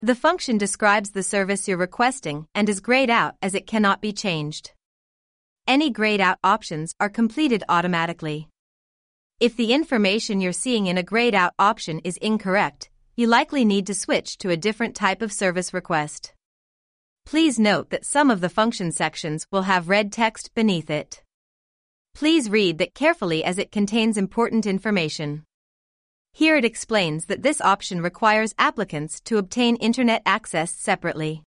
The function describes the service you're requesting and is grayed out as it cannot be changed. Any grayed out options are completed automatically. If the information you're seeing in a grayed out option is incorrect, you likely need to switch to a different type of service request. Please note that some of the function sections will have red text beneath it. Please read that carefully as it contains important information. Here it explains that this option requires applicants to obtain internet access separately.